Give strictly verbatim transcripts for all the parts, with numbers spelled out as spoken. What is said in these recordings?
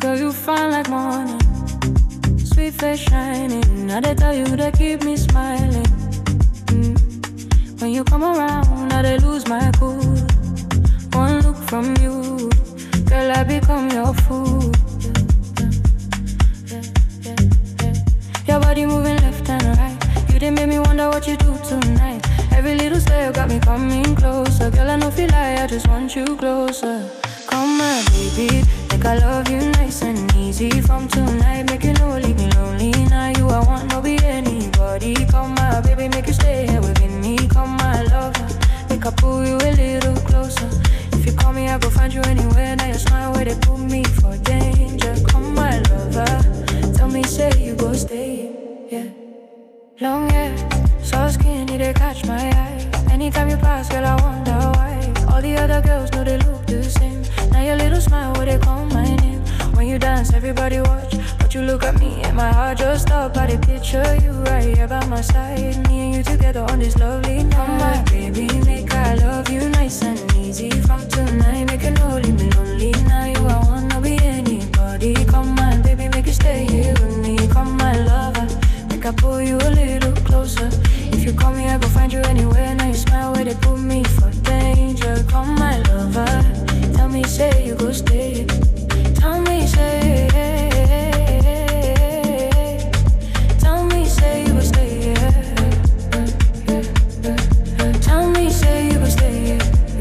Girl, you fine like morning, sweet face shining. Now they tell you to keep me smiling. mm. When you come around, now they lose my cool. One look from you, girl, I become your fool. Your body moving left and right. You done made me wonder what you do tonight. Every little step got me coming closer. Girl, I know feel like I just want you closer. Come on, baby, make I love you nice and easy. From tonight, make you know, leave me lonely. Now you I want, no be anybody. Come on, baby, make you stay here within me. Come on, lover, make I pull you a little closer. If you call me, I go find you anywhere. Now your smile where they put me for danger. Come on, lover, tell me, say you go stay, yeah. Long hair, so skinny, they catch my eye. Anytime you pass, girl, I wonder why. All the other girls know they look the same. Now your little smile, where they call my name. When you dance, everybody watch, but you look at me and my heart just stop. By the picture you right here by my side. Me and you together on this lovely night. Come on, baby, make I love you nice and easy. From tonight, make you know, leave me lonely. Now you I wanna be anybody. Come on, baby, make you stay here with me. Come on, lover, make I pull you a little closer. If you call me, I go find you anywhere. Now you smile where they put me for danger. Come my lover, tell me, say you go stay. Tell me, say, tell me, say you go stay. Tell me, say you go stay.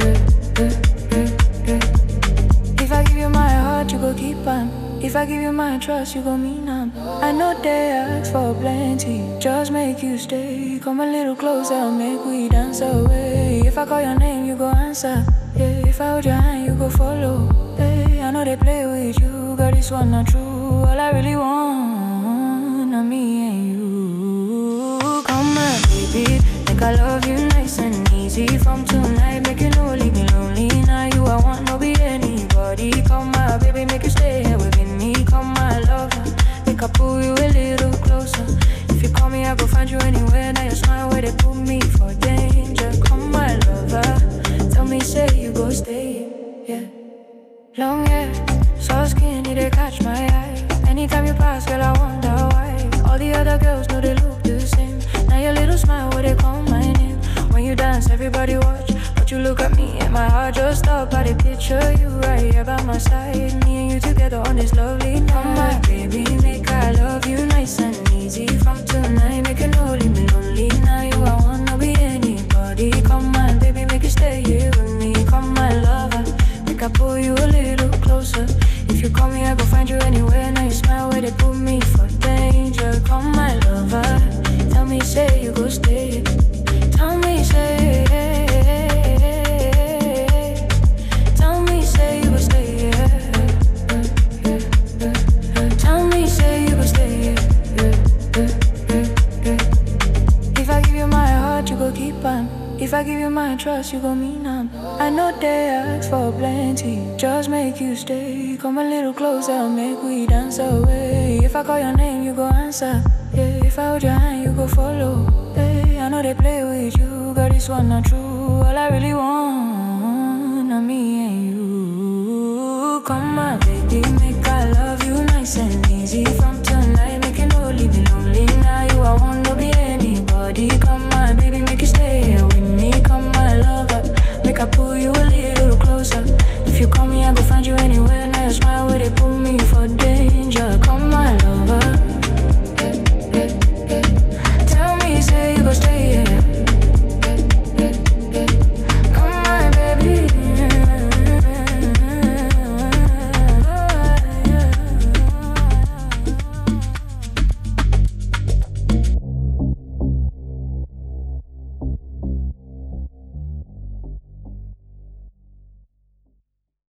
If I give you my heart, you go keep on. If I give you my trust, you gon' mean I'm. I know they ask for plenty, just make you stay. Come a little closer, make we dance away. If I call your name, you go answer. Yeah, if I hold your hand, you go follow. Hey, I know they play with you, girl, this one not true. All I really want, are me and you. Come on, baby, make I love you nice and easy. From tonight, make you know, leave me lonely. Now you I want, no be anybody. Come on, baby, make you stay here with me. Come my lover, make I pull you a little closer. If you call me, I go find you anywhere. Now your smile where they put me for danger. Come my lover, tell me, say you go stay, yeah. Long hair, so skinny, they catch my eye. Anytime you pass, girl, I wonder why. All the other girls know they look the same. Now your little smile where they call my name. When you dance, everybody watch, but you look at me and my heart just stop. By the picture you right here by my side. Me and you together on this lovely night. Come on, baby, make I love you nice and easy. From tonight, make you know, leave me lonely. Now you I wanna be anybody. Come on, baby, make you stay here with me. Come my lover, make I pull you a little closer. If you call me, I go find you anywhere. Now you smile where they put me for danger. Come my lover, tell me, say you go stay. Tell me, say, tell me, say you go stay. Tell me, say you go stay. If I give you my heart, you go keep on. If I give you my trust, you go mean I'm. I know they ask for plenty, just make you stay. Come a little closer, make we dance away. If I call your name, you go answer. Yeah, if I hold your hand, you go follow. Hey, I know they play with you, girl, this one not true. All I really want, are me and you. Come on, baby.